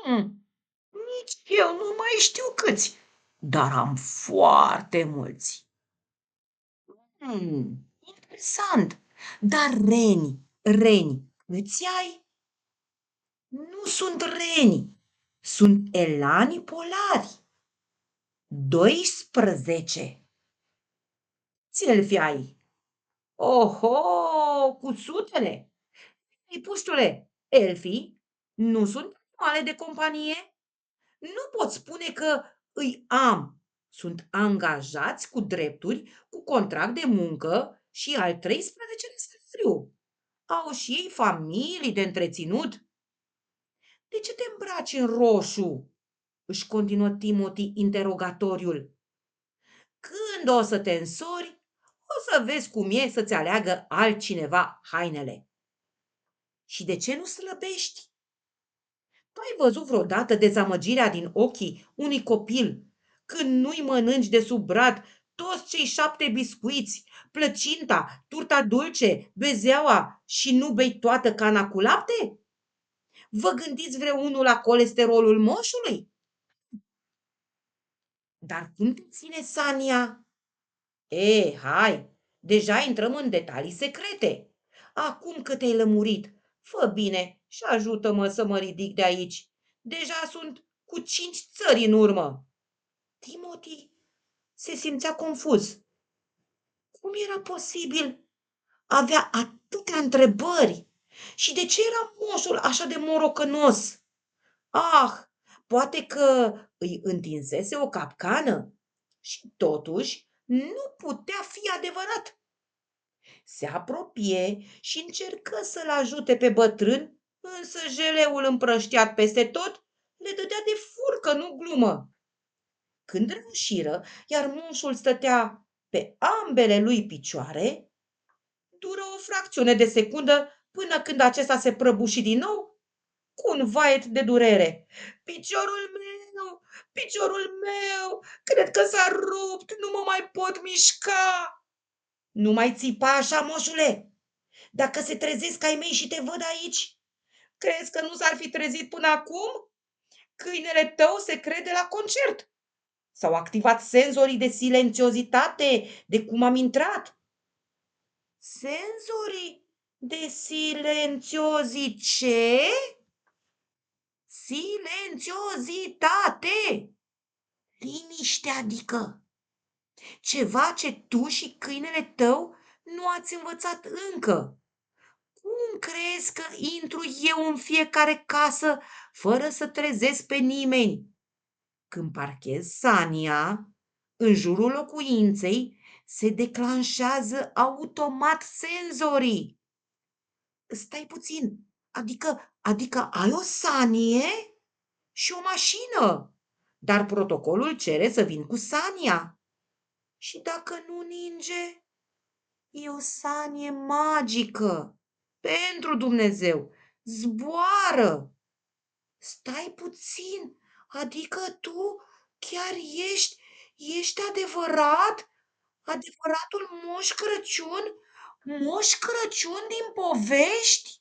Nici eu nu mai știu câți, dar am foarte mulți. Interesant. Dar reni, câți ai? Nu sunt reni, sunt elani polari. 12. Ți-l ai. Oho, cu sutele. Ei, puștule, elfii nu sunt animale de companie? Nu pot spune că îi am. Sunt angajați cu drepturi, cu contract de muncă și al 13-lea salariu. Au și ei familii de întreținut. De ce te îmbraci în roșu? Își continuă Timothy interogatoriul. Când o să te însori, o să vezi cum e să-ți aleagă altcineva hainele. Și de ce nu slăbești? Tu ai văzut vreodată dezamăgirea din ochii unui copil când nu-i mănânci de sub brad toți cei 7 biscuiți, plăcinta, turta dulce, bezeaua și nu bei toată cana cu lapte? Vă gândiți vreunul la colesterolul moșului? Dar cum te ține Sania? Hai, deja intrăm în detalii secrete. Acum că te-ai lămurit, fă bine și ajută-mă să mă ridic de aici. Deja sunt cu 5 țări în urmă. Timothy se simțea confuz. Cum era posibil? Avea atâtea întrebări. Și de ce era moșul așa de morocănos? Ah, poate că îi întinsese o capcană? Și totuși nu putea fi adevărat. Se apropie și încercă să-l ajute pe bătrân, însă jeleul împrăștiat peste tot le dădea de furcă, nu glumă. Când reușiră, iar moșul stătea pe ambele lui picioare, dură o fracțiune de secundă până când acesta se prăbuși din nou cu un vaet de durere. Piciorul meu, piciorul meu, cred că s-a rupt, nu mă mai pot mișca. Nu mai țipa așa, moșule! Dacă se trezesc ai mei și te văd aici, crezi că nu s-ar fi trezit până acum? Câinele tău se crede la concert. S-au activat senzorii de silențiozitate de cum am intrat. Senzorii de silențiozice? Silențiozitate! Liniște, adică ceva ce tu și câinele tău nu ați învățat încă. Cum crezi că intru eu în fiecare casă fără să trezesc pe nimeni? Când parchez Sania, în jurul locuinței se declanșează automat senzorii. Stai puțin, adică ai o Sanie și o mașină, dar protocolul cere să vin cu Sania. Și dacă nu ninge, e o Sanie magică. Pentru Dumnezeu, zboară! Stai puțin, adică tu chiar ești adevărat? Adevăratul Moș Crăciun? Moș Crăciun din povești?